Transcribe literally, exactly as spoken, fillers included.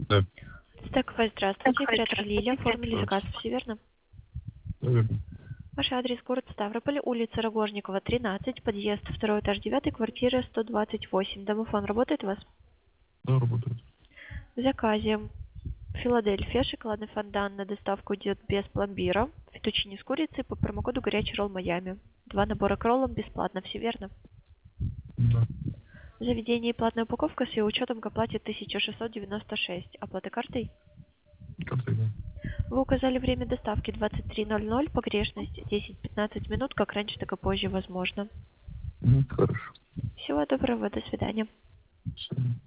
Да. Стековая, здравствуйте. Оператор Лилия. Оформили заказ, все верно? Наверное. Ваш адрес город Ставрополь, улица Рогожникова, тринадцать, подъезд, второй этаж, девятый, квартира сто двадцать восемь. Домофон работает у вас? Да, работает. В заказе Филадельфия, шоколадный фондан на доставку идет без пломбира, фетучини с курицей по промокоду горячий ролл Майами. Два набора к роллам бесплатно, все верно? Да. Заведение и платная упаковка с ее учетом к оплате тысяча шестьсот девяносто шесть. Оплата картой? Картой, да. Вы указали время доставки двадцать три ноль ноль, погрешность десять-пятнадцать минут, как раньше, так и позже возможно. Мгм, хорошо. Всего доброго, до свидания. Всё.